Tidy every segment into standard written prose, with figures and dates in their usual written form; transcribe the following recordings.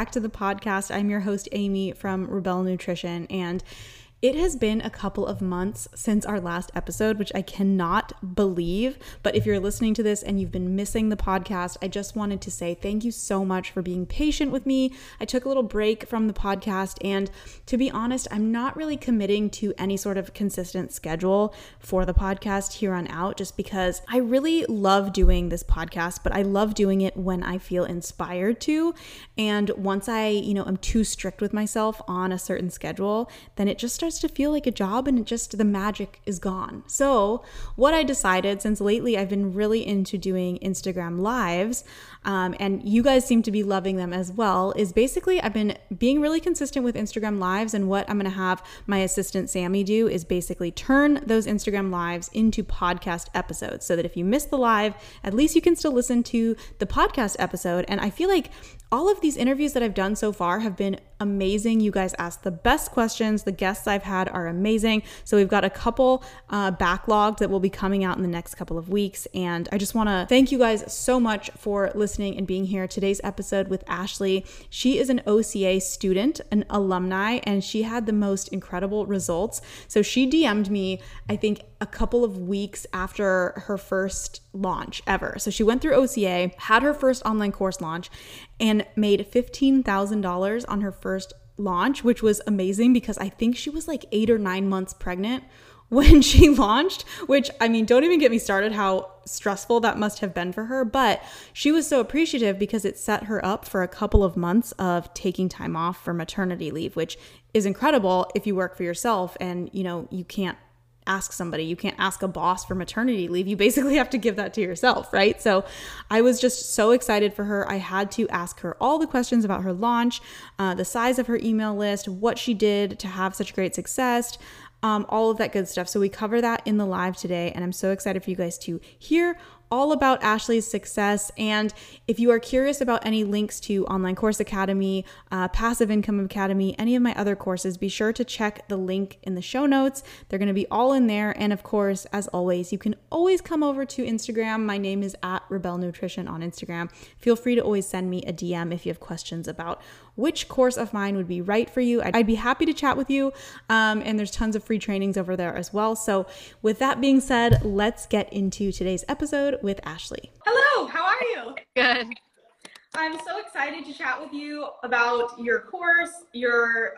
back to the podcast. I'm your host, Amy from Rebel Nutrition, and it has been a couple of months since our last episode, which I cannot believe. But if you're listening to this and you've been missing the podcast, I just wanted to say thank you so much for being patient with me. I took a little break from the podcast, and to be honest, I'm not really committing to any sort of consistent schedule for the podcast here on out, just because I really love doing this podcast, but I love doing it when I feel inspired to. And once I'm too strict with myself on a certain schedule, then it just starts to feel like a job, and the magic is gone. So what I decided, since lately I've been really into doing Instagram lives, and you guys seem to be loving them as well, is basically I've been being really consistent with Instagram lives. And what I'm going to have my assistant Sammy do is basically turn those Instagram lives into podcast episodes, so that if you miss the live, at least you can still listen to the podcast episode. And I feel like all of these interviews that I've done so far have been amazing. You guys asked the best questions. The guests I've had are amazing. So we've got a couple backlogged that will be coming out in the next couple of weeks. And I just want to thank you guys so much for listening and being here. Today's episode with Ashley. She is an OCA student, an alumni, and she had the most incredible results. So she DM'd me, I think, a couple of weeks after her first launch ever. So she went through OCA, had her first online course launch, and made $15,000 on her first launch, which was amazing because I think she was like 8 or 9 months pregnant when she launched, which, I mean, don't even get me started how stressful that must have been for her. But she was so appreciative because it set her up for a couple of months of taking time off for maternity leave, which is incredible if you work for yourself and, you can't ask somebody, you can't ask a boss for maternity leave. You basically have to give that to yourself, right? So I was just so excited for her. I had to ask her all the questions about her launch, the size of her email list, what she did to have such great success, all of that good stuff. So we cover that in the live today, and I'm so excited for you guys to hear all about Ashley's success. And if you are curious about any links to Online Course Academy, Passive Income Academy, any of my other courses, be sure to check the link in the show notes. They're going to be all in there. And of course, as always, you can always come over to Instagram. My name is at Rebel Nutrition on Instagram. Feel free to always send me a DM if you have questions about which course of mine would be right for you. I'd be happy to chat with you. And there's tons of free trainings over there as well. So with that being said, let's get into today's episode with Ashley. Hello, how are you? Good. I'm so excited to chat with you about your course, your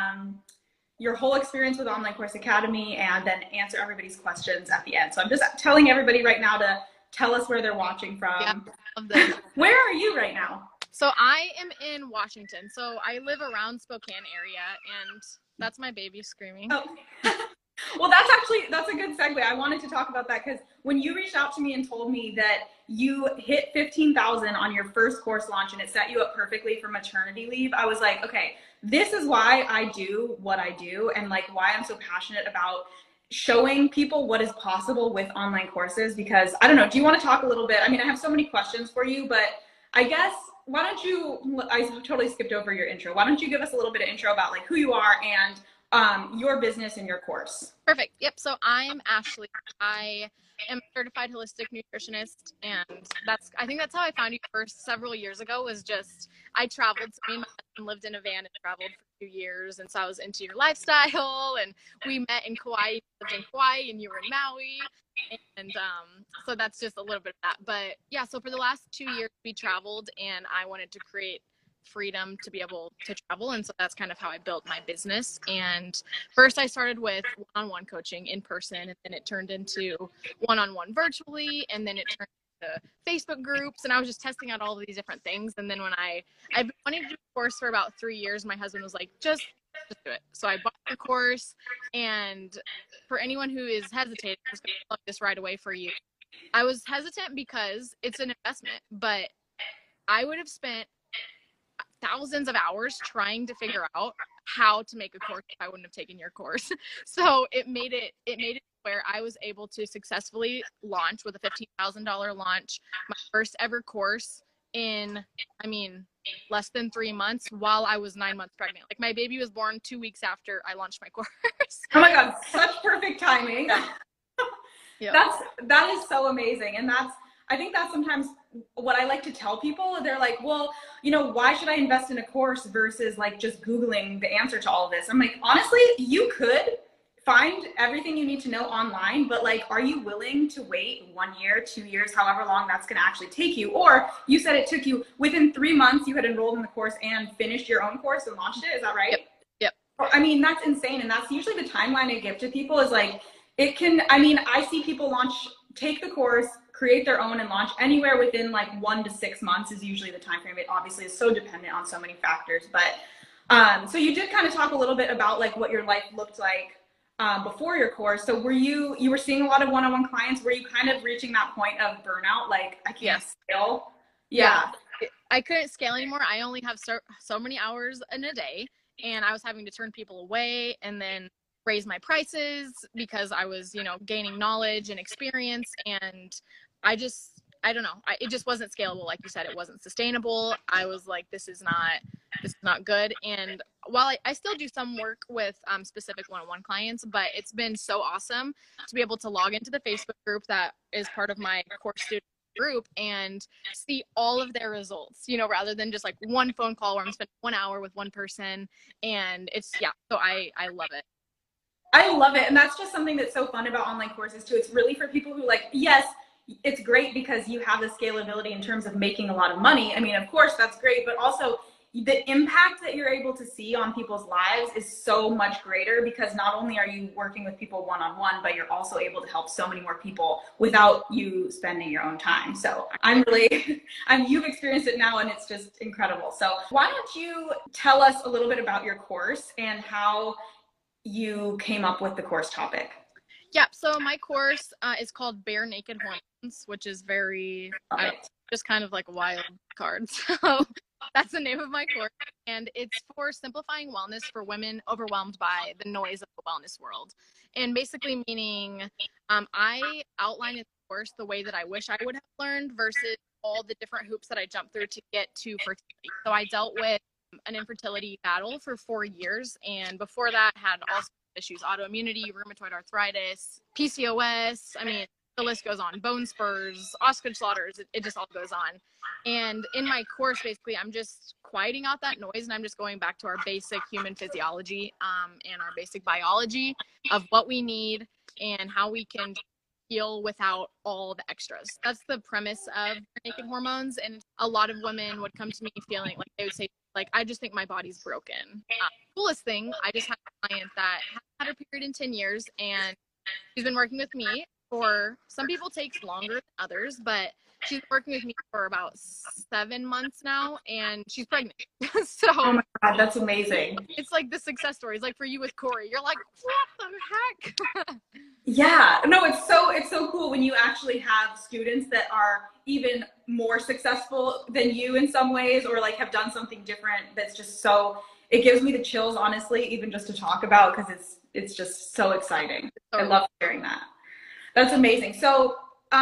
whole experience with Online Course Academy, and then answer everybody's questions at the end. So I'm just telling everybody right now to tell us where they're watching from. Yeah, Where are you right now? So I am in Washington. So I live around Spokane area, and that's my baby screaming. Oh. Well, that's a good segue. I wanted to talk about that because when you reached out to me and told me that you hit 15,000 on your first course launch and it set you up perfectly for maternity leave, I was like, okay, this is why I do what I do, and like why I'm so passionate about showing people what is possible with online courses. Because I don't know, do you want to talk a little bit? I mean, I have so many questions for you, but I guess I totally skipped over your intro. Why don't you give us a little bit of intro about like who you are and your business and your course? Perfect. Yep. So I'm Ashley. I am a certified holistic nutritionist, and I think that's how I found you first several years ago. Was just I traveled. So me and my husband lived in a van and traveled for 2 years, and so I was into your lifestyle. And we met in Kauai. You lived in Kauai, and you were in Maui. And so that's just a little bit of that. But yeah, so for the last 2 years we traveled, and I wanted to create freedom to be able to travel, and so that's kind of how I built my business. And first I started with one-on-one coaching in person, and then it turned into one-on-one virtually, and then it turned into Facebook groups, and I was just testing out all of these different things. And then when I've been wanting to do a course for about 3 years, my husband was like, just do it. So I bought the course, and for anyone who is hesitating, I'm just going to plug this right away for you. I was hesitant because it's an investment, but I would have spent thousands of hours trying to figure out how to make a course if I wouldn't have taken your course. So it made it where I was able to successfully launch with a $15,000 launch, my first ever course in, less than 3 months while I was 9 months pregnant. Like my baby was born 2 weeks after I launched my course. Oh my God, such perfect timing. Yep. That is so amazing. And I think that's sometimes what I like to tell people. They're like, well, you know, why should I invest in a course versus like just Googling the answer to all of this? I'm like, honestly, you could find everything you need to know online, but like, are you willing to wait 1 year, 2 years, however long that's going to actually take you? Or you said it took you within 3 months, you had enrolled in the course and finished your own course and launched it. Is that right? Yep. Yep. I mean, that's insane. And that's usually the timeline I give to people is like, it can, I mean, I see people take the course, create their own and launch anywhere within like 1 to 6 months is usually the time frame. It obviously is so dependent on so many factors, but so you did kind of talk a little bit about like what your life looked like before your course. So you were seeing a lot of one-on-one clients? Were you kind of reaching that point of burnout? Like, I can't scale. Yeah. I couldn't scale anymore. I only have so many hours in a day, and I was having to turn people away and then raise my prices because I was, you know, gaining knowledge and experience. And I don't know. It just wasn't scalable. Like you said, it wasn't sustainable. I was like, this is not good. And while I still do some work with specific one-on-one clients, but it's been so awesome to be able to log into the Facebook group that is part of my course student group and see all of their results, you know, rather than just like one phone call where I'm spending 1 hour with one person. And it's, yeah, so I love it. I love it. And that's just something that's so fun about online courses too. It's really for people who like, yes, it's great because you have the scalability in terms of making a lot of money. I mean, of course, that's great, but also the impact that you're able to see on people's lives is so much greater because not only are you working with people one-on-one, but you're also able to help so many more people without you spending your own time. So you've experienced it now and it's just incredible. So why don't you tell us a little bit about your course and how you came up with the course topic? Yeah, so my course is called Bare Naked Hormones, which is very, just kind of like a wild card. So that's the name of my course. And it's for simplifying wellness for women overwhelmed by the noise of the wellness world. And basically meaning I outline in the course the way that I wish I would have learned versus all the different hoops that I jumped through to get to fertility. So I dealt with an infertility battle for 4 years. And before that had all sorts of issues, autoimmunity, rheumatoid arthritis, PCOS. I mean, the list goes on, bone spurs, Osgood Schlatters, it just all goes on. And in my course, basically, I'm just quieting out that noise and I'm just going back to our basic human physiology and our basic biology of what we need and how we can heal without all the extras. That's the premise of Naked Hormones. And a lot of women would come to me feeling like they would say, like, I just think my body's broken. Coolest thing, I just had a client that had her period in 10 years and she's been working with me for, some people takes longer than others, but she's working with me for about 7 months now and she's pregnant. So oh my God, that's amazing. It's like the success stories, like for you with Corey, you're like, what the heck? Yeah, no, it's so cool when you actually have students that are even more successful than you in some ways, or like have done something different. That's just so, it gives me the chills, honestly, even just to talk about, because it's just so exciting. I love hearing that. That's amazing. So,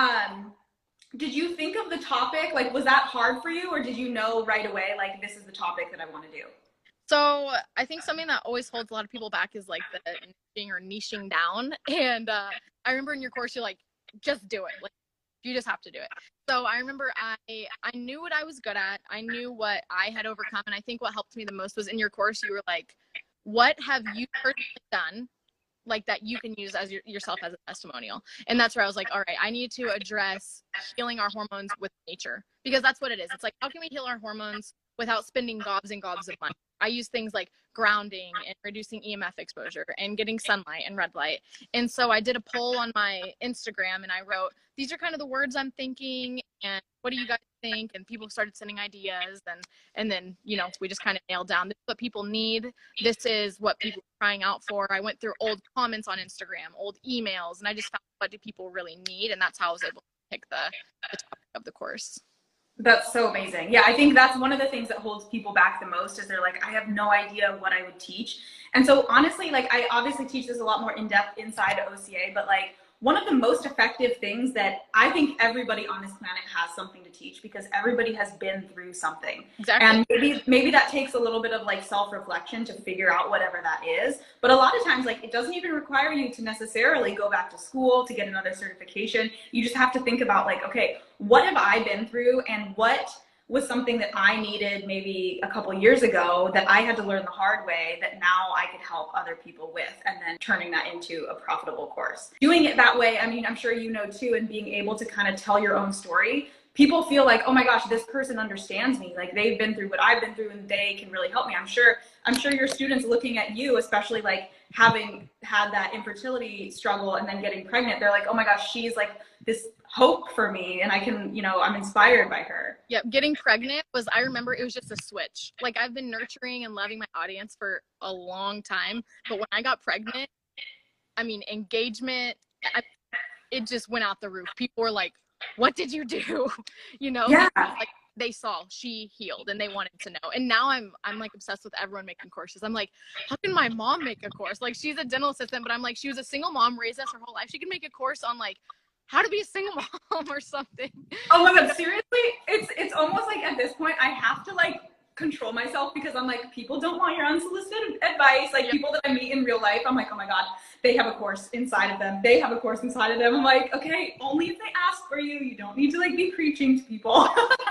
did you think of the topic? Like, was that hard for you, or did you know right away, like, this is the topic that I want to do? So I think something that always holds a lot of people back is like the niching or niching down. And I remember in your course, you're like, just do it. Like, you just have to do it. So I remember I knew what I was good at. I knew what I had overcome. And I think what helped me the most was in your course, you were like, what have you personally done like that you can use as yourself as a testimonial? And that's where I was like, all right, I need to address healing our hormones with nature, because that's what it is. It's like, how can we heal our hormones without spending gobs and gobs of money? I use things like grounding and reducing EMF exposure and getting sunlight and red light. And so I did a poll on my Instagram and I wrote, these are kind of the words I'm thinking, and what do you guys think? And people started sending ideas, and then, you know, we just kind of nailed down, this is what people need. This is what people are crying out for. I went through old comments on Instagram, old emails, and I just found, what do people really need? And that's how I was able to pick the topic of the course. That's so amazing. Yeah, I think that's one of the things that holds people back the most is they're like, I have no idea what I would teach. And so honestly, like, I obviously teach this a lot more in depth inside of OCA, but like, one of the most effective things that I think everybody on this planet has something to teach, because everybody has been through something. Exactly. And maybe that takes a little bit of like self-reflection to figure out whatever that is. But a lot of times, like, it doesn't even require you to necessarily go back to school to get another certification. You just have to think about like, okay, what have I been through, and what was something that I needed maybe a couple years ago that I had to learn the hard way that now I could help other people with, and then turning that into a profitable course. Doing it that way, I mean, I'm sure you know too, and being able to kind of tell your own story, people feel like, oh my gosh, this person understands me. Like, they've been through what I've been through and they can really help me. I'm sure your students looking at you, especially like having had that infertility struggle and then getting pregnant, they're like, oh my gosh, she's like this hope for me, and I can, I'm inspired by her. Yep. Getting pregnant was, I remember it was just a switch. Like, I've been nurturing and loving my audience for a long time, but when I got pregnant, I mean, engagement, it just went out the roof. People were like, what did you do? Yeah. Like, they saw she healed and they wanted to know. And now I'm like obsessed with everyone making courses. I'm like, how can my mom make a course? Like, she's a dental assistant, but I'm like, she was a single mom, raised us her whole life. She can make a course on like how to be a single mom or something. Oh my God, seriously? It's almost like at this point I have to like control myself, because I'm like, people don't want your unsolicited advice. Like, people that I meet in real life, I'm like, oh my God, they have a course inside of them. They have a course inside of them. I'm like, okay, only if they ask for you. You don't need to like be preaching to people.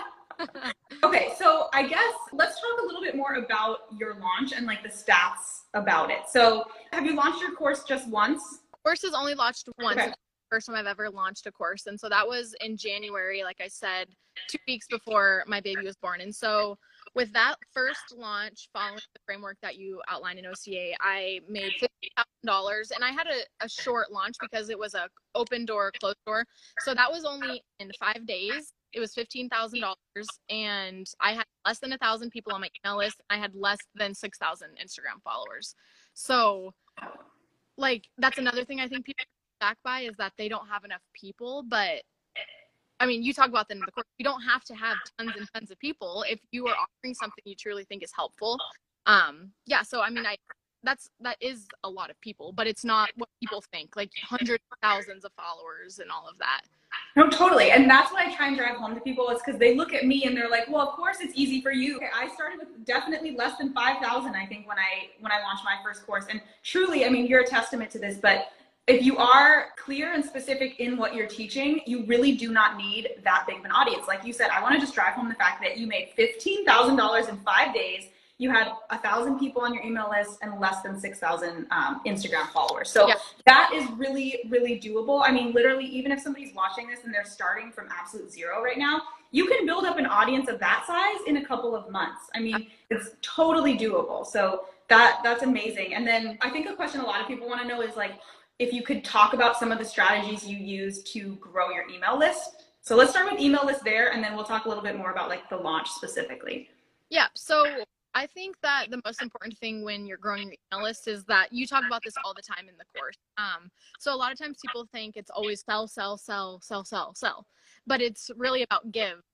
Okay, so I guess let's talk a little bit more about your launch and like the stats about it. So have you launched your course just once? Course is only launched once. Okay. It's the first time I've ever launched a course. And so that was in January, like I said, 2 weeks before my baby was born. And so with that first launch, following the framework that you outlined in OCA, I made $50,000, and I had a short launch because it was a open door, closed door. So that was only in 5 days. It was $15,000, and I had less than 1,000 people on my email list. I had less than 6,000 Instagram followers. So like, that's another thing I think people are back by, is that they don't have enough people. But I mean, you talk about that in the course. You don't have to have tons and tons of people if you are offering something you truly think is helpful. Yeah. So, I mean, that is a lot of people, but it's not what people think, like hundreds of thousands of followers and all of that. No, totally. And that's what I try and drive home to people, is because they look at me and they're like, well, of course it's easy for you. Okay, I started with definitely less than 5,000, I think, when I launched my first course. And truly, I mean, you're a testament to this, but if you are clear and specific in what you're teaching, you really do not need that big of an audience. Like you said, I want to just drive home the fact that you made $15,000 in 5 days. You had 1,000 people on your email list and less than 6,000 Instagram followers. So yeah, that is really, really doable. I mean, literally, even if somebody's watching this and they're starting from absolute zero right now, you can build up an audience of that size in a couple of months. I mean, it's totally doable. So that's amazing. And then I think a question a lot of people want to know is like, if you could talk about some of the strategies you use to grow your email list. So let's start with email list there, and then we'll talk a little bit more about like the launch specifically. Yeah. So I think that the most important thing when you're growing your email list is that you talk about this all the time in the course. So a lot of times people think it's always sell, sell, sell, sell, sell, sell, but it's really about give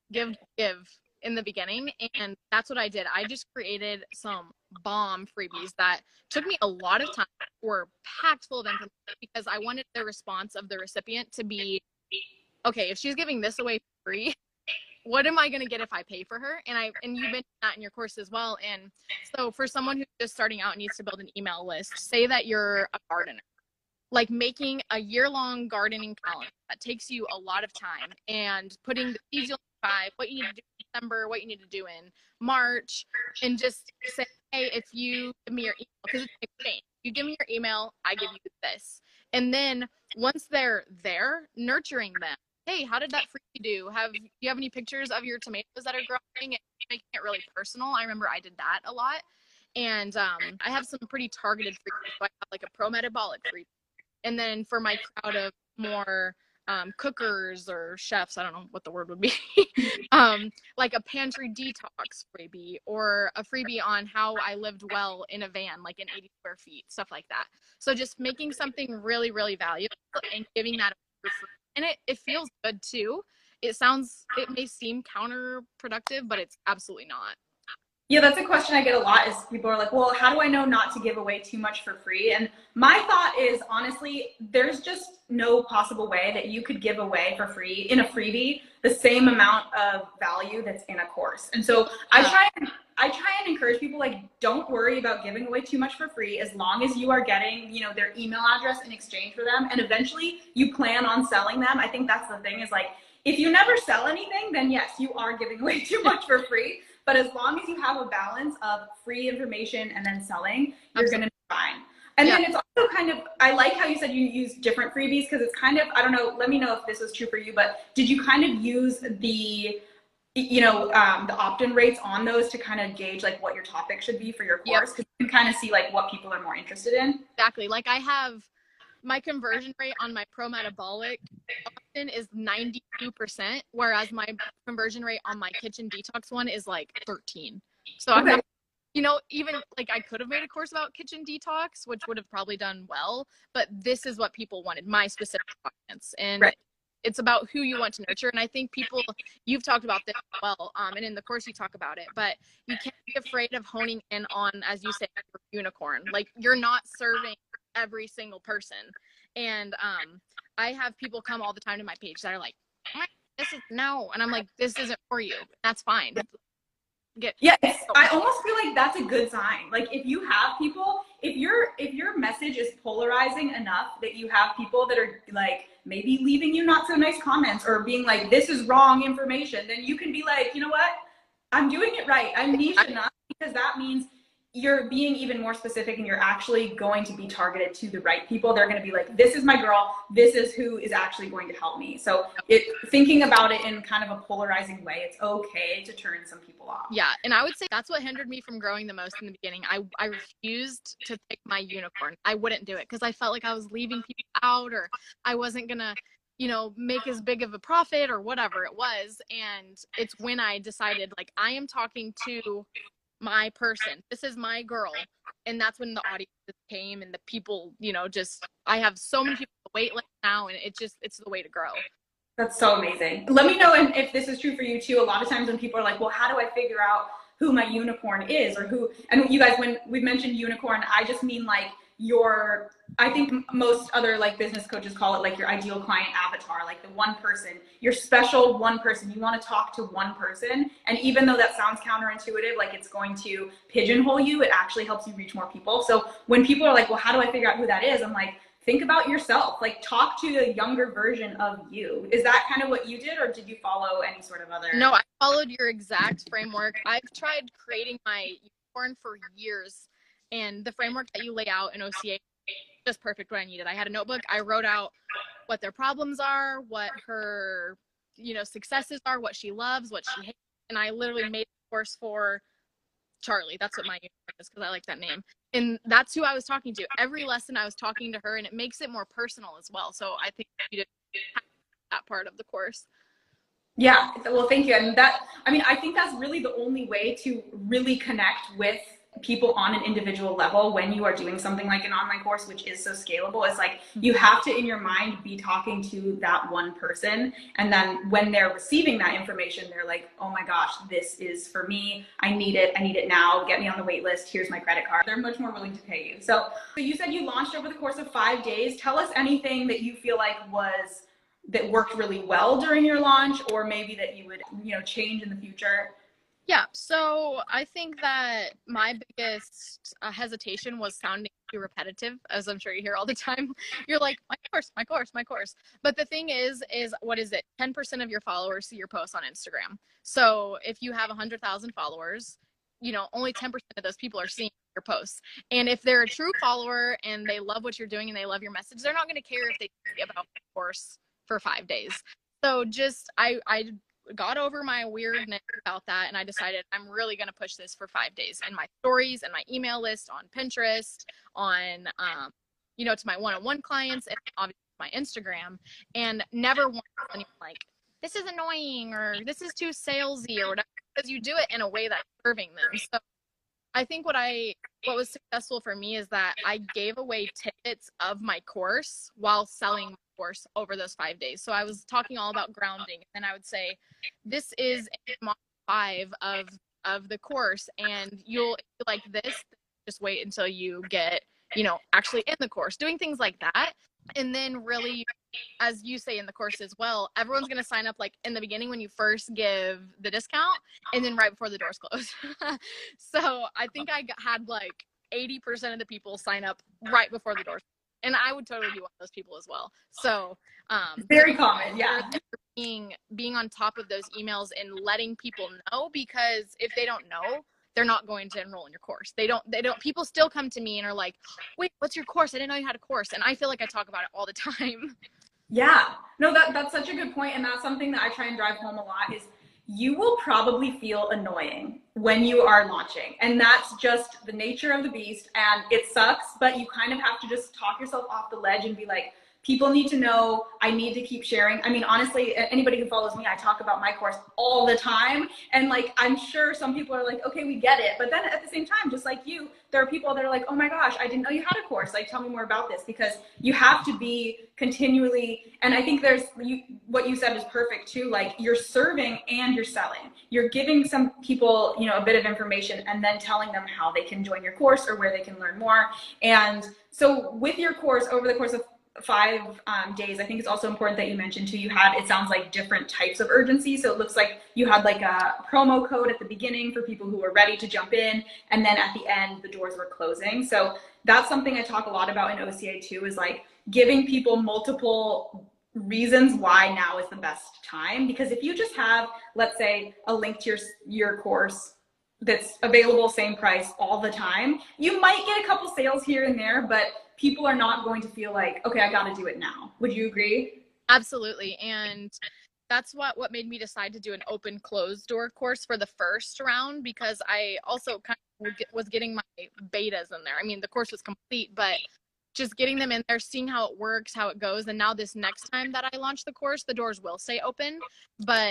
in the beginning. And that's what I did. I just created some bomb freebies that took me a lot of time, were packed full of information, because I wanted the response of the recipient to be, okay, if she's giving this away for free, what am I going to get if I pay for her? And you mentioned that in your course as well. And so for someone who's just starting out and needs to build an email list, say that you're a gardener, like making a year-long gardening calendar that takes you a lot of time, and putting the seeds you'll buy, what you need to do in December, what you need to do in March, and just say, hey, if you give me your email, because it's an exchange. You give me your email, I give you this. And then once they're there, nurturing them. Hey, how did that freebie do? Do you have any pictures of your tomatoes that are growing, and making it really personal? I remember I did that a lot. And I have some pretty targeted freebies. So I have like a pro-metabolic freebie. And then for my crowd of more cookers or chefs, I don't know what the word would be, like a pantry detox freebie, or a freebie on how I lived well in a van, like in 80 square feet, stuff like that. So just making something really, really valuable and giving that for free. And it feels good too. It may seem counterproductive, but it's absolutely not. Yeah, that's a question I get a lot is people are like, well, how do I know not to give away too much for free? And my thought is honestly, there's just no possible way that you could give away for free in a freebie the same amount of value that's in a course. And so I try and encourage people like don't worry about giving away too much for free as long as you are getting, you know, their email address in exchange for them and eventually you plan on selling them. I think that's the thing is like if you never sell anything, then yes, you are giving away too much for free. But as long as you have a balance of free information and then selling, you're going to be fine. And then it's also kind of, I like how you said you use different freebies because it's kind of, I don't know, let me know if this was true for you, but did you kind of use the, you know, the opt-in rates on those to kind of gauge like what your topic should be for your course? Because you can kind of see like what people are more interested in. Exactly. Like I have my conversion rate on my pro metabolic option is 92%, whereas my conversion rate on my kitchen detox one is like 13. So I'm not, you know, even like I could have made a course about kitchen detox, which would have probably done well, but this is what people wanted, my specific audience. And it's about who you want to nurture. And I think people, you've talked about this as well, and in the course you talk about it, but you can't be afraid of honing in on, as you say, your unicorn. Like you're not serving every single person. And I have people come all the time to my page that are like, this is no. And I'm like, this isn't for you. That's fine. I almost feel like that's a good sign. Like if you have people, if your message is polarizing enough that you have people that are like maybe leaving you not so nice comments or being like, this is wrong information, then you can be like, you know what? I'm doing it right. I'm niche enough because that means you're being even more specific and you're actually going to be targeted to the right people. They're going to be like, this is my girl. This is who is actually going to help me. So thinking about it in kind of a polarizing way, it's okay to turn some people off. Yeah. And I would say that's what hindered me from growing the most in the beginning. I refused to pick my unicorn. I wouldn't do it because I felt like I was leaving people out or I wasn't going to, you know, make as big of a profit or whatever it was. And it's when I decided like I am talking to my person, this is my girl. And that's when the audience came and the people, you know, just I have so many people on the wait list now and it's the way to grow. That's so amazing. Let me know if this is true for you too. A lot of times when people are like, well, how do I figure out who my unicorn is or who, and you guys, when we mentioned unicorn, I just mean like I think most other like business coaches call it like your ideal client avatar, like the one person, your special one person. You want to talk to one person. And even though that sounds counterintuitive, like it's going to pigeonhole you, it actually helps you reach more people. So when people are like, well, how do I figure out who that is? I'm like, think about yourself, like talk to the younger version of you. Is that kind of what you did or did you follow any sort of other? No, I followed your exact framework. I've tried creating my unicorn for years and the framework that you lay out in OCA just perfect what I needed. I had a notebook. I wrote out what their problems are, what her, you know, successes are, what she loves, what she hates. And I literally made a course for Charlie. That's what my unicorn is because I like that name. And that's who I was talking to. Every lesson I was talking to her and it makes it more personal as well. So I think you did that part of the course. Yeah. Well, thank you. And I think that's really the only way to really connect with people on an individual level when you are doing something like an online course, which is so scalable. It's like you have to in your mind be talking to that one person, and then when they're receiving that information they're like, oh my gosh, this is for me, I need it now, get me on the wait list, here's my credit card. They're much more willing to pay you. So you said you launched over the course of 5 days. Tell us anything that you feel like that worked really well during your launch or maybe that you would, you know, change in the future. Yeah, so I think that my biggest hesitation was sounding too repetitive, as I'm sure you hear all the time. You're like, my course, my course, my course. But the thing is what is it? 10% of your followers see your posts on Instagram. So if you have 100,000 followers, you know, only 10% of those people are seeing your posts. And if they're a true follower and they love what you're doing and they love your message, they're not going to care if they see about the course for 5 days. So just, I got over my weirdness about that and I decided I'm really going to push this for 5 days in my stories and my email list on Pinterest, on you know, to my one-on-one clients and obviously my Instagram, and never want anyone like, this is annoying or this is too salesy or whatever, because you do it in a way that's serving them. So I think what was successful for me is that I gave away tickets of my course while selling my course over those 5 days. So I was talking all about grounding, and I would say, this is a module 5 of of the course, and you'll like this, just wait until you get, actually in the course, doing things like that. And then really, as you say in the course as well, everyone's going to sign up like in the beginning when you first give the discount, and then right before the doors close. So I think I had like 80% of the people sign up right before the doors. And I would totally be one of those people as well. So very common, yeah. Being on top of those emails and letting people know, because if they don't know, they're not going to enroll in your course. They don't, people still come to me and are like, wait, what's your course? I didn't know you had a course. And I feel like I talk about it all the time. Yeah, no, that's such a good point. And that's something that I try and drive home a lot is you will probably feel annoying when you are launching. And that's just the nature of the beast. And it sucks, but you kind of have to just talk yourself off the ledge and be like, people need to know, I need to keep sharing. I mean, honestly, anybody who follows me, I talk about my course all the time. And like, I'm sure some people are like, okay, we get it. But then at the same time, just like you, there are people that are like, oh my gosh, I didn't know you had a course. Like, tell me more about this, because you have to be continually, and I think what you said is perfect too. Like, you're serving and you're selling. You're giving some people, a bit of information and then telling them how they can join your course or where they can learn more. And so with your course, over the course of 5 days, I think it's also important that you mentioned too, you had, it sounds like, different types of urgency. So it looks like you had like a promo code at the beginning for people who were ready to jump in, and then at the end the doors were closing. So that's something I talk a lot about in OCA too, is like giving people multiple reasons why now is the best time. Because if you just have, let's say, a link to your course that's available same price all the time, you might get a couple sales here and there, but people are not going to feel like, okay, I got to do it now. Would you agree? Absolutely. And that's what made me decide to do an open closed door course for the first round, because I also kind of was getting my betas in there. I mean, the course was complete, but just getting them in there, seeing how it works, how it goes. And now this next time that I launch the course, the doors will stay open. But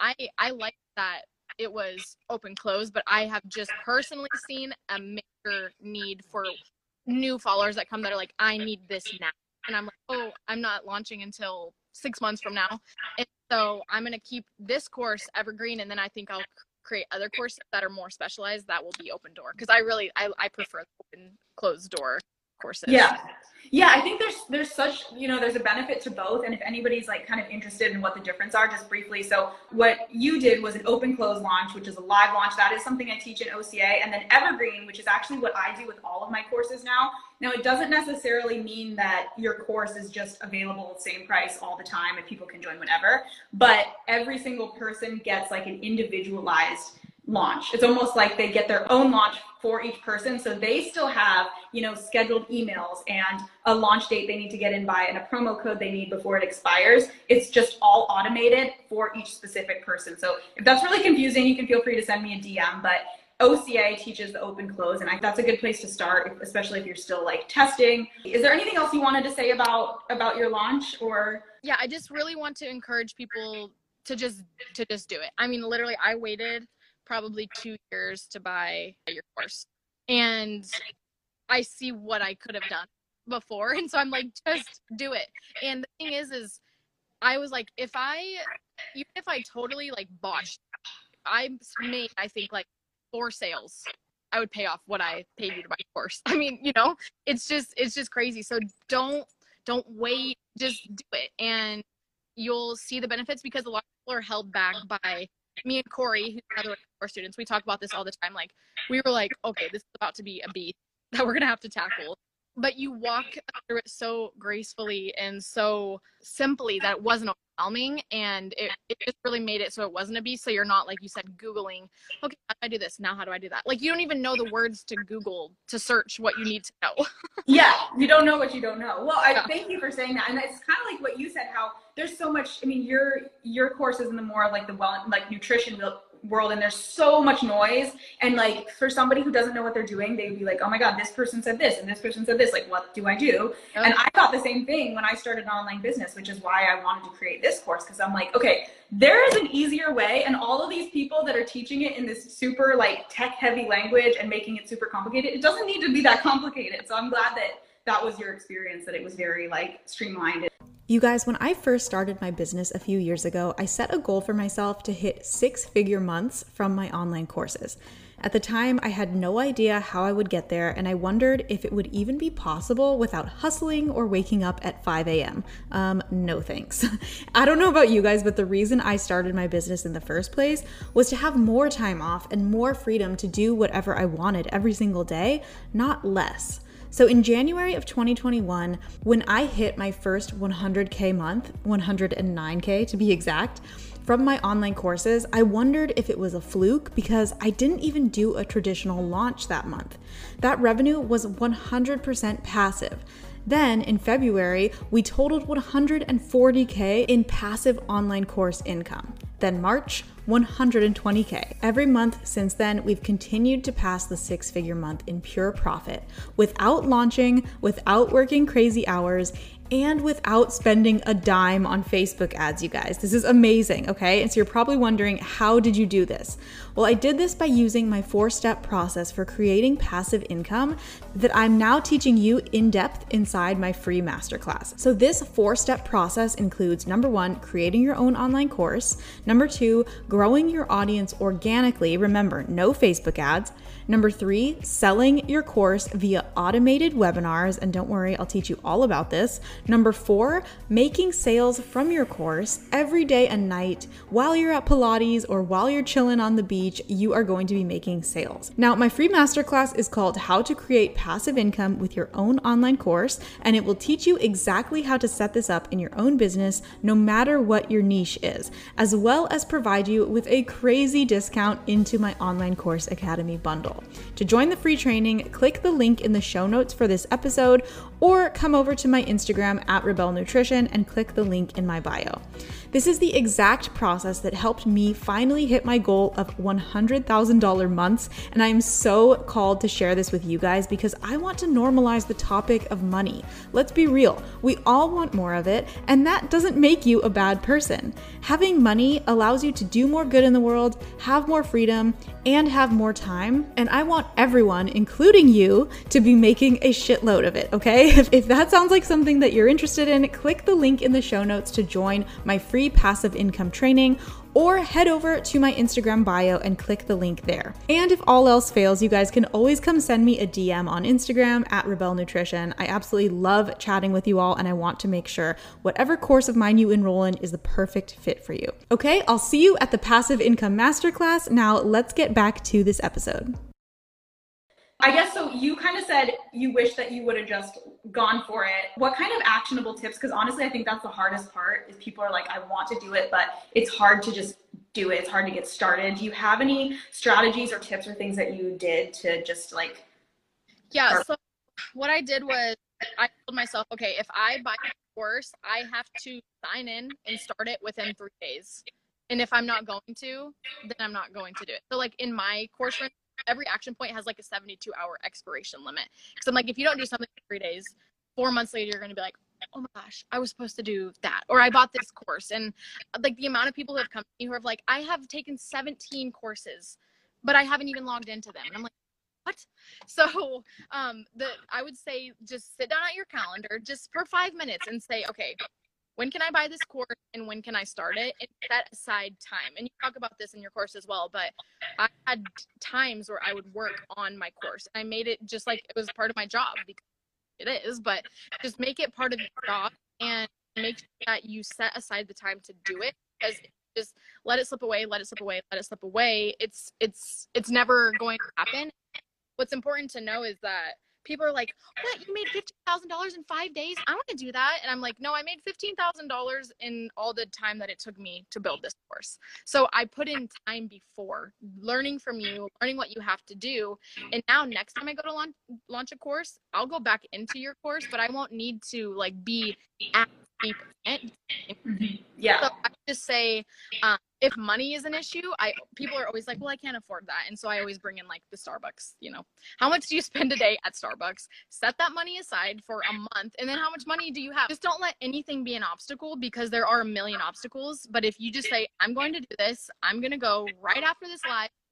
I like that it was open closed, but I have just personally seen a major need for new followers that come that are like, I need this now. And I'm like, oh, I'm not launching until 6 months from now. And so I'm going to keep this course evergreen. And then I think I'll create other courses that are more specialized that will be open door. Cause I prefer open closed door courses. Yeah, I think there's such, there's a benefit to both. And if anybody's like kind of interested in what the difference are, just briefly. So what you did was an open close launch, which is a live launch. That is something I teach in OCA. And then evergreen, which is actually what I do with all of my courses now. Now, it doesn't necessarily mean that your course is just available same price all the time and people can join whenever, but every single person gets like an individualized launch. It's almost like they get their own launch for each person. So they still have, scheduled emails and a launch date they need to get in by and a promo code they need before it expires. It's just all automated for each specific person. So if that's really confusing, you can feel free to send me a DM, but OCA teaches the open close, and that's a good place to start, especially if you're still like testing. Is there anything else you wanted to say about your launch? Or yeah, I just really want to encourage people to just do it. I mean, literally, I waited probably 2 years to buy your course, and I see what I could have done before, and so I'm like, just do it. And the thing is I was like, even if I totally like botched, I made, I think, like 4 sales, I would pay off what I paid you to buy your course. I mean, it's just crazy. So don't wait, just do it, and you'll see the benefits, because a lot of people are held back by me and Corey, who's another one of our students. We talk about this all the time. Like, we were like, okay, this is about to be a beast that we're going to have to tackle. But you walk through it so gracefully and so simply that it wasn't overwhelming, and it just really made it so it wasn't a beast. So you're not, like you said, Googling, okay, how do I do this? Now how do I do that? Like, you don't even know the words to Google to search what you need to know. Yeah, you don't know what you don't know. Well, I thank you for saying that. And it's kind of like what you said, how there's so much, I mean, your course is in the more like the nutrition world, and there's so much noise, and like for somebody who doesn't know what they're doing, they'd be like, oh my god, this person said this and this person said this, like, what do I do? Yep. And I thought the same thing when I started an online business, which is why I wanted to create this course, because I'm like, okay, there is an easier way, and all of these people that are teaching it in this super like tech heavy language and making it super complicated, it doesn't need to be that complicated. So I'm glad that was your experience, that it was very like streamlined. You guys, when I first started my business a few years ago, I set a goal for myself to hit 6-figure months from my online courses. At the time, I had no idea how I would get there, and I wondered if it would even be possible without hustling or waking up at 5 a.m. No thanks. I don't know about you guys, but the reason I started my business in the first place was to have more time off and more freedom to do whatever I wanted every single day, not less. So in January of 2021, when I hit my first 100K month, 109K to be exact, from my online courses, I wondered if it was a fluke because I didn't even do a traditional launch that month. That revenue was 100% passive. Then in February, we totaled 140K in passive online course income. Then March, 120K. Every month since then, we've continued to pass the 6-figure month in pure profit without launching, without working crazy hours, and without spending a dime on Facebook ads, you guys. This is amazing, okay? And so you're probably wondering, how did you do this? Well, I did this by using my 4-step process for creating passive income that I'm now teaching you in depth inside my free masterclass. So this 4-step process includes, number 1, creating your own online course. Number 2, growing your audience organically. Remember, no Facebook ads. Number 3, selling your course via automated webinars. And don't worry, I'll teach you all about this. Number 4, making sales from your course every day and night. While you're at Pilates or while you're chilling on the beach, you are going to be making sales. Now, my free masterclass is called How to Create Passive Income with Your Own Online Course, and it will teach you exactly how to set this up in your own business, no matter what your niche is, as well as provide you with a crazy discount into my Online Course Academy bundle. To join the free training, click the link in the show notes for this episode, or come over to my Instagram at Rebelle Nutrition and click the link in my bio. This is the exact process that helped me finally hit my goal of $100,000 months, and I am so called to share this with you guys because I want to normalize the topic of money. Let's be real, we all want more of it, and that doesn't make you a bad person. Having money allows you to do more good in the world, have more freedom, and have more time, and I want everyone, including you, to be making a shitload of it, okay? If that sounds like something that you're interested in, click the link in the show notes to join my free passive income training, or head over to my Instagram bio and click the link there. And if all else fails, you guys can always come send me a DM on Instagram at Rebelle Nutrition. I absolutely love chatting with you all, and I want to make sure whatever course of mine you enroll in is the perfect fit for you. Okay, I'll see you at the Passive Income Masterclass. Now let's get back to this episode. I guess so. You kind of said you wish that you would have just gone for it. What kind of actionable tips? Because honestly, I think that's the hardest part is people are like, I want to do it, but it's hard to just do it. It's hard to get started. Do you have any strategies or tips or things that you did to just like? Yeah. So what I did was I told myself, okay, if I buy a course, I have to sign in and start it within 3 days. And if I'm not going to, then I'm not going to do it. So like in my course, every action point has like a 72-hour expiration limit. Because I'm like, if you don't do something in 3 days, 4 months later, you're going to be like, oh my gosh, I was supposed to do that. Or I bought this course. And like the amount of people who have come to me who are like, I have taken 17 courses, but I haven't even logged into them. And I'm like, what? So I would say just sit down at your calendar just for 5 minutes and say, okay, when can I buy this course and when can I start it, and set aside time. And you talk about this in your course as well, but I had times where I would work on my course. I made it just like it was part of my job, because it is, but just make it part of your job and make sure that you set aside the time to do it, because just let it slip away, it's never going to happen. What's important to know is that people are like, what, you made $15,000 in 5 days? I want to do that. And I'm like, no, I made $15,000 in all the time that it took me to build this course. So I put in time before, learning from you, learning what you have to do. And now next time I go to launch a course, I'll go back into your course, but I won't need to like be at 80%. Yeah. So I just say, if money is an issue, people are always like, well, I can't afford that. And so I always bring in like the Starbucks, how much do you spend a day at Starbucks? Set that money aside for a month. And then how much money do you have? Just don't let anything be an obstacle, because there are a million obstacles. But if you just say, I'm going to do this, I'm going to go right after this live,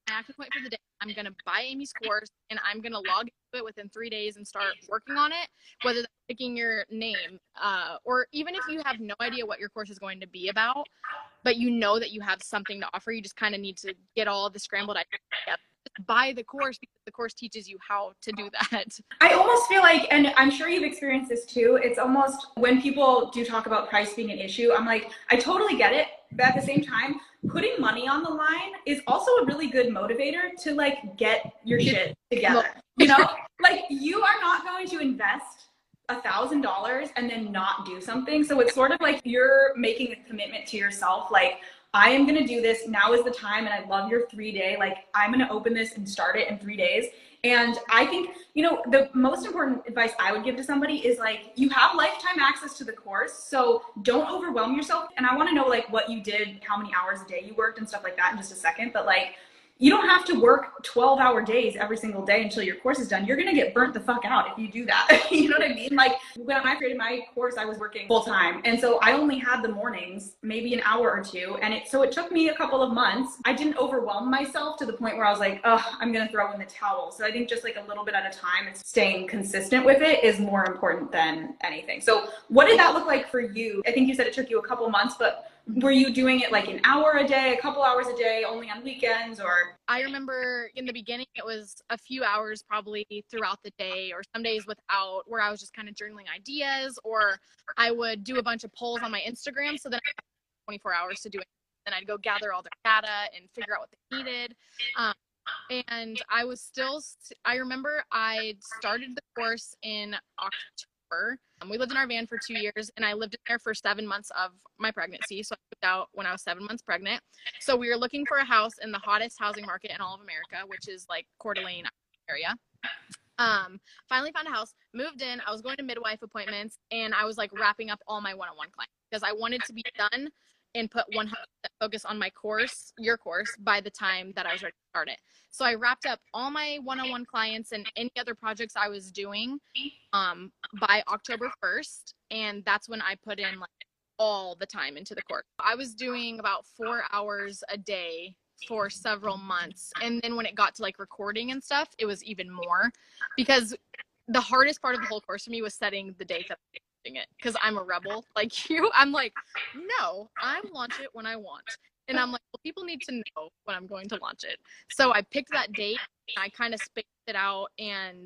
action point for the day. I'm going to buy Amy's course and I'm going to log into it within 3 days and start working on it, whether that's picking your name, or even if you have no idea what your course is going to be about, but you know that you have something to offer, you just kind of need to get all the scrambled ideas together. Just buy the course because the course teaches you how to do that. I almost feel like, and I'm sure you've experienced this too, it's almost when people do talk about price being an issue, I'm like, I totally get it. But at the same time, putting money on the line is also a really good motivator to like get your shit together. You know, like you are not going to invest $1,000 and then not do something. So it's sort of like you're making a commitment to yourself. Like, I am going to do this. Now is the time. And I love your 3-day. Like, I'm going to open this and start it in 3 days. And I think, you know, the most important advice I would give to somebody is like, you have lifetime access to the course. So don't overwhelm yourself. And I want to know like what you did, how many hours a day you worked and stuff like that in just a second. But like, you don't have to work 12-hour days every single day until your course is done. You're gonna get burnt the fuck out if you do that. You know what I mean? Like when I created my course, I was working full time. And so I only had the mornings, maybe an hour or two. And so it took me a couple of months. I didn't overwhelm myself to the point where I was like, oh, I'm gonna throw in the towel. So I think just like a little bit at a time and staying consistent with it is more important than anything. So what did that look like for you? I think you said it took you a couple months, but were you doing it like an hour a day, a couple hours a day, only on weekends, or? I remember in the beginning, it was a few hours probably throughout the day, or some days without, where I was just kind of journaling ideas, or I would do a bunch of polls on my Instagram. So then I had 24 hours to do it. Then I'd go gather all their data and figure out what they needed. And I remember I started the course in October. We lived in our van for 2 years, and I lived in there for 7 months of my pregnancy. So I moved out when I was 7 months pregnant. So we were looking for a house in the hottest housing market in all of America, which is like Coeur d'Alene area. Finally found a house, moved in. I was going to midwife appointments, and I was like wrapping up all my one-on-one clients because I wanted to be done and put 100% focus on my course, your course, by the time that I was ready to start it. So I wrapped up all my one-on-one clients and any other projects I was doing by October 1st. And that's when I put in like all the time into the course. I was doing about 4 hours a day for several months. And then when it got to like recording and stuff, it was even more, because the hardest part of the whole course for me was setting the date that it, because I'm a rebel like you. I'm like, no, I launch it when I want. And I'm like, well, people need to know when I'm going to launch it. So I picked that date, and I kind of spaced it out, and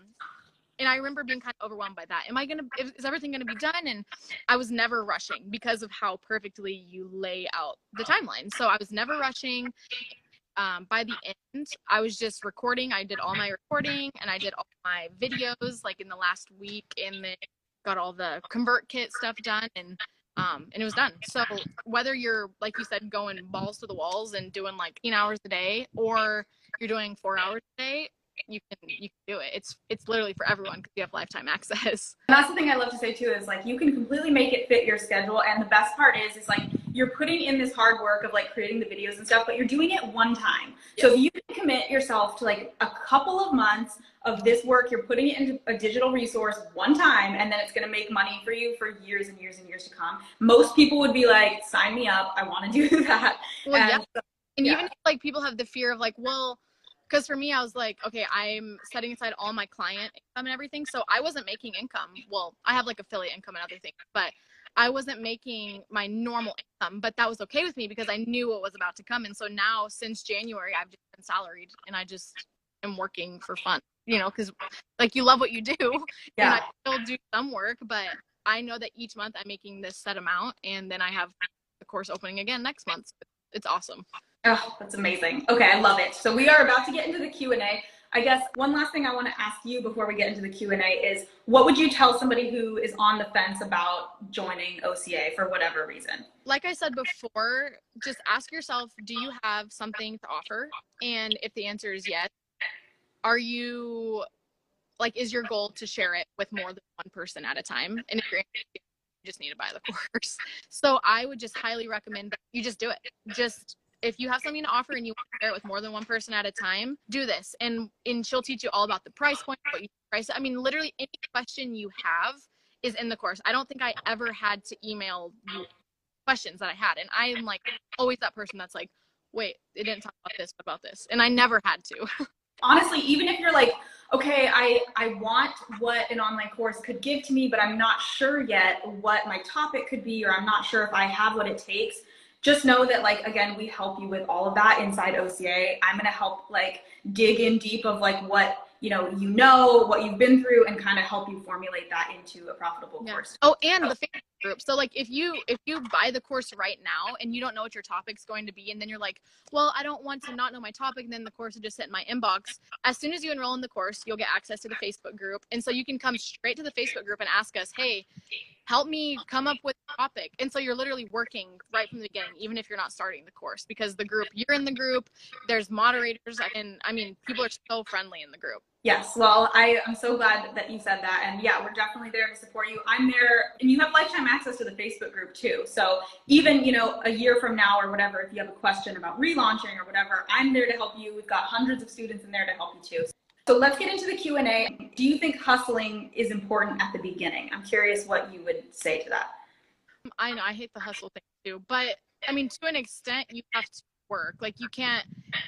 I remember being kind of overwhelmed by that. Is everything gonna be done? And I was never rushing because of how perfectly you lay out the timeline. So I was never rushing. By the end, I was just recording. I did all my recording and I did all my videos like in the last week, and then got all the ConvertKit stuff done, and it was done. So whether you're, like you said, going balls to the walls and doing like 10 hours a day, or you're doing 4 hours a day, you can do it. It's literally for everyone because you have lifetime access. And that's the thing I love to say too, is like you can completely make it fit your schedule. And the best part is like you're putting in this hard work of like creating the videos and stuff, but you're doing it one time. Yes. So if you can commit yourself to like a couple of months of this work, you're putting it into a digital resource one time, and then it's going to make money for you for years and years and years to come. Most people would be like, sign me up, I want to do that. Well, and even if like people have the fear of like, well, because for me, I was like, okay, I'm setting aside all my client income and everything. So I wasn't making income. Well, I have like affiliate income and other things, but I wasn't making my normal income. But that was okay with me because I knew what was about to come. And so now since January, I've just been salaried, and I just am working for fun, you know, because like you love what you do. Yeah. And I still do some work, but I know that each month I'm making this set amount, and then I have the course opening again next month. It's awesome. Oh, that's amazing. Okay, I love it. So we are about to get into the Q&A. I guess one last thing I want to ask you before we get into the Q&A is, what would you tell somebody who is on the fence about joining OCA for whatever reason? Like I said before, just ask yourself, do you have something to offer? And if the answer is yes, is your goal to share it with more than one person at a time? And if you're interested, you just need to buy the course. So I would just highly recommend that you just do it. Just if you have something to offer and you want to share it with more than one person at a time, do this. And she'll teach you all about the price point, what you price. I mean, literally any question you have is in the course. I don't think I ever had to email you questions that I had. And I am like always that person that's like, wait, it didn't talk about this, what about this? And I never had to. Honestly, even if you're like, okay, I want what an online course could give to me, but I'm not sure yet what my topic could be, or I'm not sure if I have what it takes, just know that, like, again, we help you with all of that inside OCA. I'm going to help like dig in deep of like what, what you've been through, and kind of help you formulate that into a profitable course. Oh, and the Facebook group. So like if you buy the course right now and you don't know what your topic's going to be, and then you're like, well, I don't want to not know my topic, and then the course will just sit in my inbox. As soon as you enroll in the course, you'll get access to the Facebook group. And so you can come straight to the Facebook group and ask us, hey, help me come up with a topic. And so you're literally working right from the beginning, even if you're not starting the course, because you're in the group, there's moderators, and I mean, people are so friendly in the group. Yes, well, I'm so glad that you said that. And yeah, we're definitely there to support you. I'm there, and you have lifetime access to the Facebook group too. So even, a year from now or whatever, if you have a question about relaunching or whatever, I'm there to help you. We've got hundreds of students in there to help you too. So let's get into the Q&A. Do you think hustling is important at the beginning? I'm curious what you would say to that. I know, I hate the hustle thing too, but I mean, to an extent, you have to work. Like you can't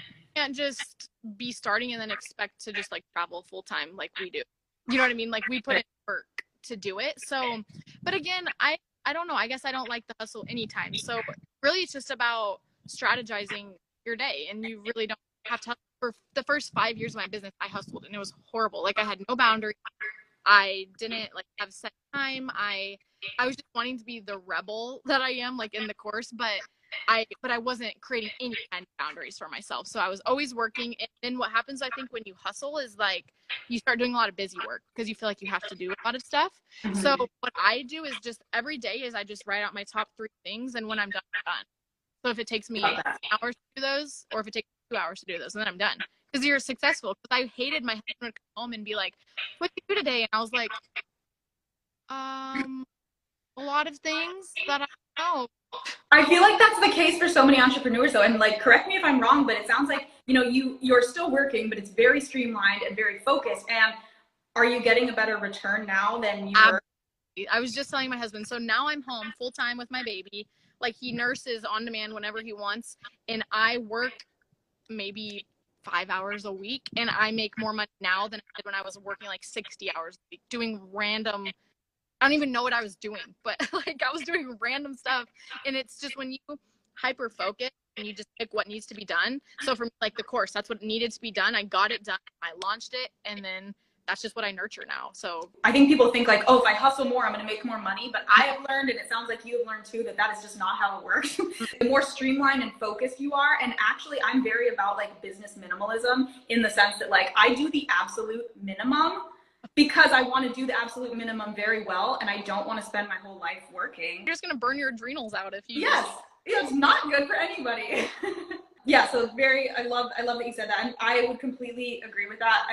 just be starting and then expect to just like travel full time like we do. You know what I mean? Like we put in work to do it. So, but again, I don't know. I guess I don't like the hustle anytime. So really it's just about strategizing your day, and you really don't have to. For the first 5 years of my business, I hustled, and it was horrible. Like I had no boundaries. I didn't like have set time. I was just wanting to be the rebel that I am like in the course, but I wasn't creating any kind of boundaries for myself. So I was always working. And then what happens, I think, when you hustle is like you start doing a lot of busy work because you feel like you have to do a lot of stuff. Mm-hmm. So what I do is just every day is I just write out my top 3 things, and when I'm done, I'm done. So if it takes me hours to do those, or if it takes 2 hours to do those, and then I'm done. Because you're successful. Because I hated my husband would come home and be like, what did you do today? And I was like, a lot of things that I don't know. I feel like that's the case for so many entrepreneurs though. And like, correct me if I'm wrong, but it sounds like, you're still working, but it's very streamlined and very focused. And are you getting a better return now than you were? I was just telling my husband, so now I'm home full time with my baby. Like he nurses on demand whenever he wants. And I work maybe 5 hours a week, and I make more money now than I did when I was working like 60 hours a week doing random, I don't even know what I was doing, but like I was doing random stuff. And it's just when you hyper focus and you just pick what needs to be done. So for me, like the course, that's what needed to be done. I got it done. I launched it, and then that's just what I nurture now. So I think people think like, oh, if I hustle more, I'm going to make more money. But I have learned, and it sounds like you have learned too, that is just not how it works. The more streamlined and focused you are, and actually I'm very about like business minimalism in the sense that like I do the absolute minimum because I want to do the absolute minimum very well, and I don't want to spend my whole life working. You're just going to burn your adrenals out if you Yes, it's not good for anybody. Yeah, so I love that you said that, and I would completely agree with that.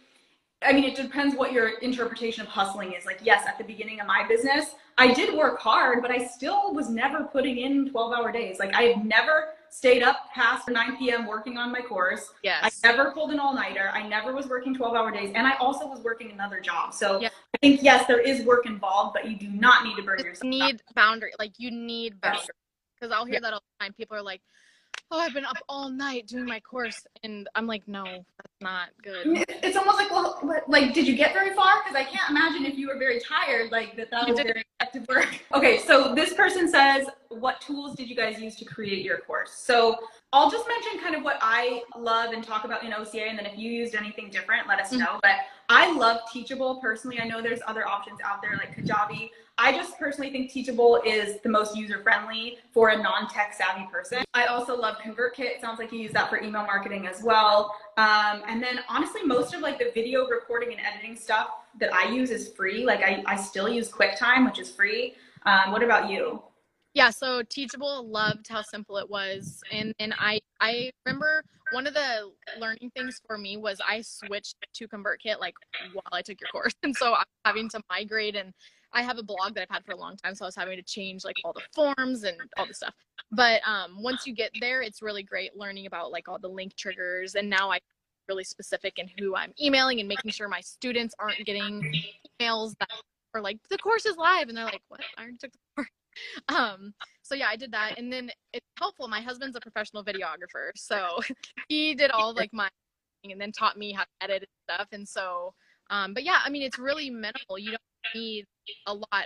I mean, it depends what your interpretation of hustling is. Like, yes, at the beginning of my business, I did work hard, but I still was never putting in 12-hour days. Like, I have never stayed up past 9 p.m. working on my course. Yes. I never pulled an all-nighter. I never was working 12-hour days. And I also was working another job. So yeah. I think, yes, there is work involved, but you do not need to burn yourself out. You need boundary. Like, you need boundaries. Because I'll hear that all the time. People are like, oh, I've been up all night doing my course. And I'm like, no, that's not good. It's almost like, well, like, did you get very far? Because I can't imagine if you were very tired, like that was very effective work. Okay, so this person says, what tools did you guys use to create your course? So I'll just mention kind of what I love and talk about in OCA, and then if you used anything different, let us know. But I love Teachable personally. I know there's other options out there like Kajabi. I just personally think Teachable is the most user-friendly for a non-tech savvy person. I also love ConvertKit. It sounds like you use that for email marketing as well. And then honestly, most of like the video recording and editing stuff that I use is free. Like I still use QuickTime, which is free. What about you? Yeah, so Teachable, loved how simple it was. And I remember one of the learning things for me was I switched to ConvertKit like while I took your course. And so I was having to migrate, and I have a blog that I've had for a long time, so I was having to change like all the forms and all the stuff. But once you get there, it's really great learning about like all the link triggers. And now I'm really specific in who I'm emailing and making sure my students aren't getting emails that are like, the course is live. And they're like, what? I already took the course. So yeah, I did that. And then it's helpful. My husband's a professional videographer. So he did all like my and then taught me how to edit and stuff. And so, but yeah, I mean, it's really minimal. You don't need a lot.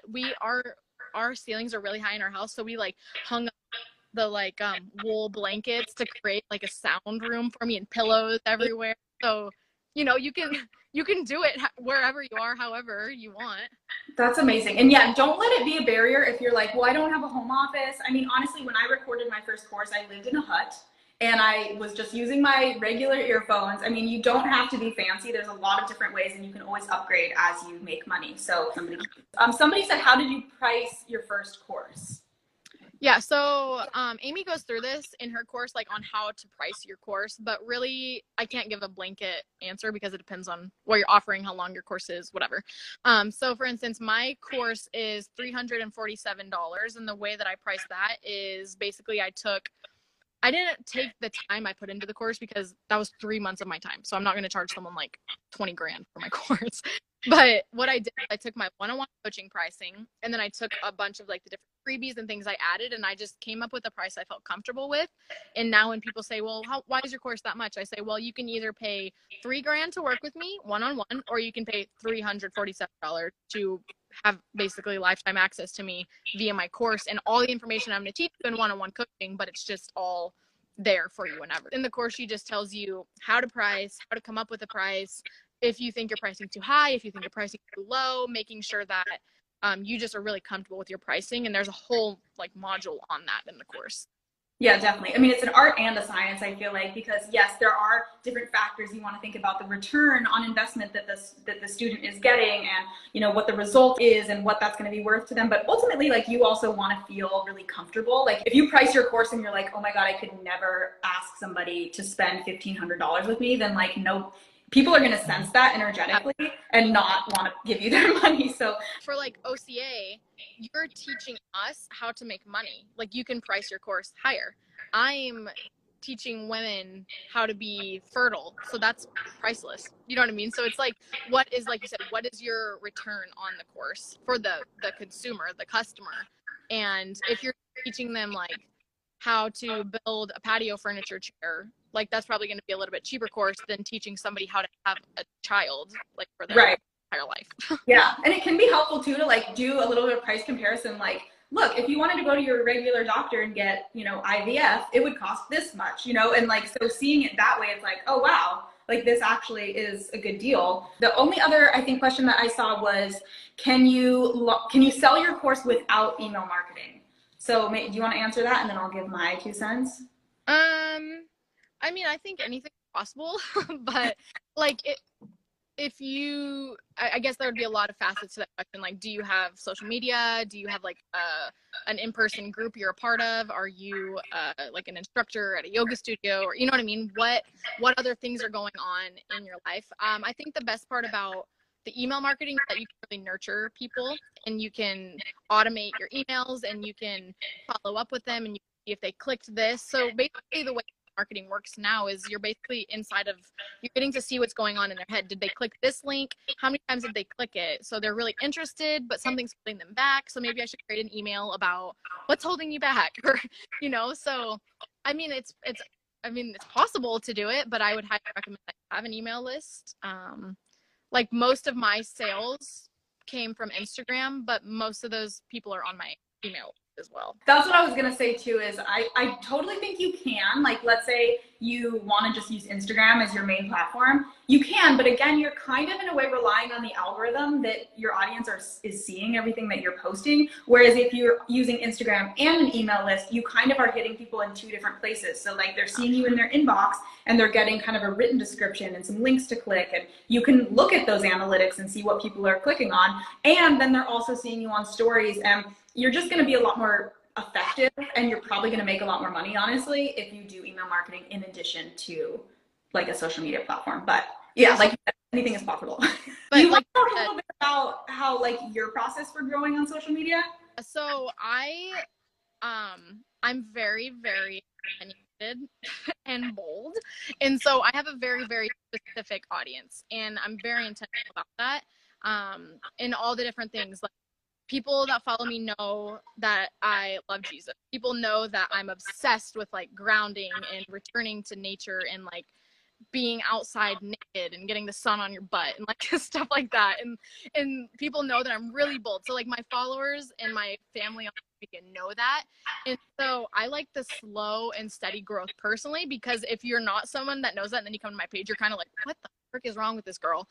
Our ceilings are really high in our house. So we like hung up the like wool blankets to create like a sound room for me and pillows everywhere. So, you know, you can do it wherever you are, however you want. That's amazing. And yeah, don't let it be a barrier if you're like, well, I don't have a home office. I mean, honestly, when I recorded my first course, I lived in a hut and I was just using my regular earphones. I mean, you don't have to be fancy. There's a lot of different ways and you can always upgrade as you make money. So somebody said, how did you price your first course? Yeah, so Amy goes through this in her course, like on how to price your course, but really I can't give a blanket answer because it depends on what you're offering, how long your course is, whatever. So for instance, my course is $347, and the way that I price that is basically I didn't take the time I put into the course because that was 3 months of my time. So I'm not going to charge someone like 20 grand for my course. But what I did, I took my one-on-one coaching pricing, and then I took a bunch of like the different freebies and things I added, and I just came up with a price I felt comfortable with. And now when people say, well, why is your course that much? I say, well, you can either pay $3 grand to work with me one-on-one, or you can pay $347 to have basically lifetime access to me via my course and all the information I'm going to teach you in one-on-one coaching, but it's just all there for you whenever. In the course, she just tells you how to price, how to come up with a price, if you think you're pricing too high, if you think you're pricing too low, making sure that you just are really comfortable with your pricing. And there's a whole like module on that in the course. Yeah, definitely. I mean, it's an art and a science, I feel like, because yes, there are different factors you want to think about the return on investment that the student is getting, and you know what the result is and what that's going to be worth to them. But ultimately, like, you also want to feel really comfortable. Like if you price your course and you're like, oh my God, I could never ask somebody to spend $1,500 with me, then like, no, people are going to sense that energetically and not want to give you their money. So for like OCA, you're teaching us how to make money. Like you can price your course higher. I'm teaching women how to be fertile. So that's priceless. You know what I mean? So it's like, what is, like you said, what is your return on the course for the consumer, the customer? And if you're teaching them like how to build a patio furniture chair, like that's probably going to be a little bit cheaper course than teaching somebody how to have a child like for their entire life. Yeah, and it can be helpful too to like do a little bit of price comparison. Like, look, if you wanted to go to your regular doctor and get, you know, IVF, it would cost this much, you know, and like, so seeing it that way, it's like, oh wow, like this actually is a good deal. The only other, I think, question that I saw was, can you sell your course without email marketing? So do you want to answer that, and then I'll give my 2 cents? I mean, I think anything's possible, but like if you, I guess there would be a lot of facets to that question. Like, do you have social media? Do you have like an in-person group you're a part of? Are you like an instructor at a yoga studio, or you know what I mean? What other things are going on in your life? I think the best part about the email marketing is that you can really nurture people and you can automate your emails and you can follow up with them and you can see if they clicked this. So basically the way marketing works now is you're basically you're getting to see what's going on in their head. Did they click this link? How many times did they click it? So they're really interested, but something's holding them back. So maybe I should create an email about what's holding you back, or, you know, so I mean, it's possible to do it, but I would highly recommend that you have an email list. Like most of my sales came from Instagram, but most of those people are on my email as well. That's what I was gonna say too, is I totally think you can, like, let's say you want to just use Instagram as your main platform, you can, but again, you're kind of in a way relying on the algorithm that your audience is seeing everything that you're posting. Whereas if you're using Instagram and an email list, you kind of are hitting people in 2 different places. So like they're seeing you in their inbox and they're getting kind of a written description and some links to click, and you can look at those analytics and see what people are clicking on. And then they're also seeing you on stories, and you're just going to be a lot more effective, and you're probably going to make a lot more money, honestly, if you do email marketing in addition to like a social media platform. But yeah, like anything is possible. But you want to talk a little bit about how like your process for growing on social media? So I'm very, very opinionated and bold, and so I have a very, very specific audience, and I'm very intentional about that. In all the different things, like people that follow me know that I love Jesus. People know that I'm obsessed with like grounding and returning to nature and like being outside naked and getting the sun on your butt and like stuff like that. And people know that I'm really bold. So like my followers and my family on social media know that. And so I like the slow and steady growth personally, because if you're not someone that knows that and then you come to my page, you're kind of like, what the frick is wrong with this girl?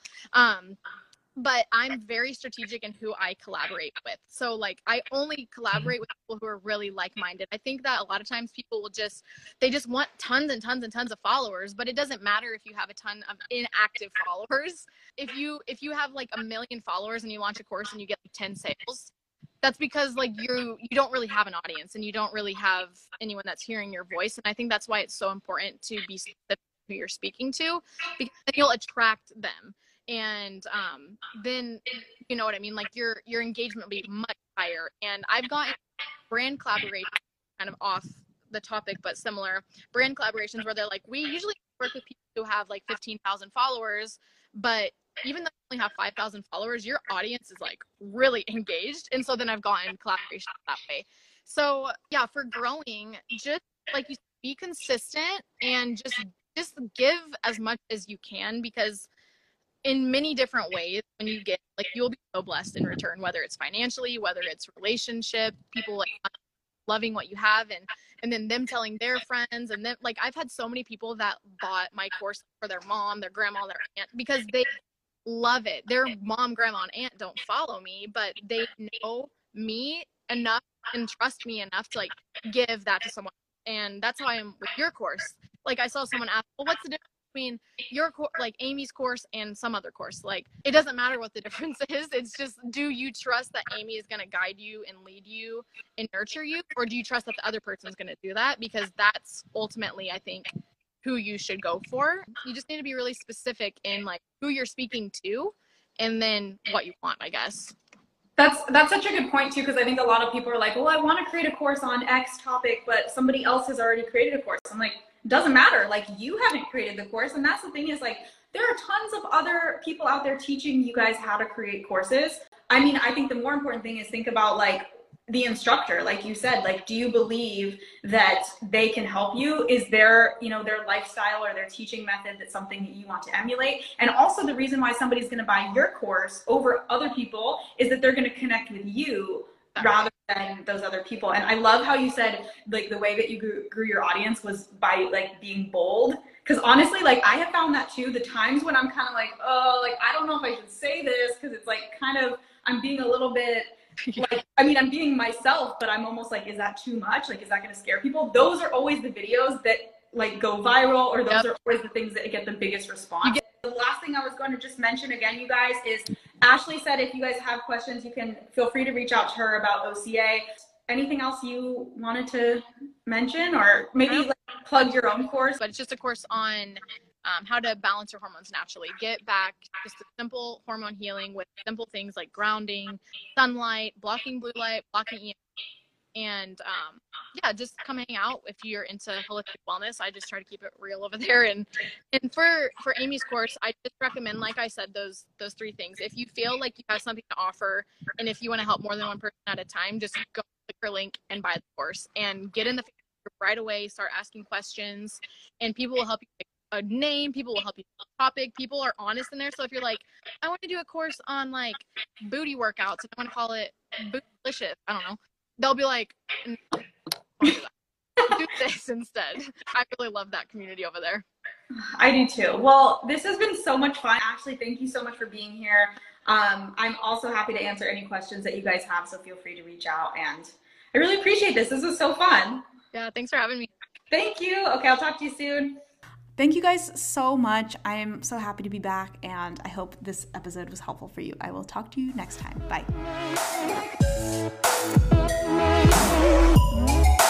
But I'm very strategic in who I collaborate with. So like I only collaborate with people who are really like-minded. I think that a lot of times people will they just want tons and tons and tons of followers, but it doesn't matter if you have a ton of inactive followers. If you have like 1 million followers and you launch a course and you get like 10 sales, that's because like you don't really have an audience and you don't really have anyone that's hearing your voice. And I think that's why it's so important to be specific who you're speaking to, because then you'll attract them. And then you know what I mean, like your engagement will be much higher. And I've gotten brand collaborations, kind of off the topic but similar, brand collaborations where they're like, we usually work with people who have like 15,000 followers, but even though you only have 5,000 followers, your audience is like really engaged. And so then I've gotten collaborations that way. So yeah, for growing, just like you said, be consistent and just give as much as you can, because in many different ways, when you get, like, you'll be so blessed in return, whether it's financially, whether it's relationship, people like loving what you have, and then them telling their friends. And then like I've had so many people that bought my course for their mom, their grandma, their aunt, because they love it. Their mom, grandma, and aunt don't follow me, but they know me enough and trust me enough to like give that to someone. And that's how I am with your course. Like I saw someone ask, well, what's the difference between your like Amy's course and some other course? Like it doesn't matter what the difference is. It's just, do you trust that Amy is going to guide you and lead you and nurture you, or do you trust that the other person is going to do that? Because that's ultimately, I think, who you should go for. You just need to be really specific in like who you're speaking to and then what you want, I guess. That's such a good point too, because I think a lot of people are like, well, I want to create a course on X topic, but somebody else has already created a course. I'm like, doesn't matter. Like, you haven't created the course. And that's the thing, is like, there are tons of other people out there teaching you guys how to create courses. I mean, I think the more important thing is think about like the instructor, like you said, like, do you believe that they can help you? Is their, you know, their lifestyle or their teaching method that's something that you want to emulate? And also the reason why somebody's going to buy your course over other people is that they're going to connect with you rather than those other people. And I love how you said like the way that you grew your audience was by like being bold. Because honestly, like I have found that too, the times when I'm kind of like, oh, like I don't know if I should say this, because it's like kind of, I'm being a little bit like, I mean, I'm being myself, but I'm almost like, is that too much? Like, is that going to scare people? Those are always the videos that like go viral, or those are always the things that get the biggest response. The last thing I was going to just mention again, you guys, is Ashley said if you guys have questions, you can feel free to reach out to her about OCA. Anything else you wanted to mention, or maybe like plug your own course? But it's just a course on how to balance your hormones naturally. Get back just a simple hormone healing with simple things like grounding, sunlight, blocking blue light, blocking EMF. And yeah, just come hang out if you're into holistic wellness. I just try to keep it real over there. And for Amy's course, I just recommend, like I said, those 3 things. If you feel like you have something to offer, and if you want to help more than one person at a time, just go click her link and buy the course and get in the group right away. Start asking questions, and people will help you pick a name. People will help you pick a topic. People are honest in there. So if you're like, I want to do a course on like booty workouts, and I want to call it Bootylicious, I don't know, they'll be like, no, do this instead. I really love that community over there. I do too. Well, this has been so much fun. Ashley, thank you so much for being here. I'm also happy to answer any questions that you guys have, so feel free to reach out. And I really appreciate this. This was so fun. Yeah, thanks for having me. Thank you. Okay, I'll talk to you soon. Thank you guys so much. I am so happy to be back, and I hope this episode was helpful for you. I will talk to you next time. Bye.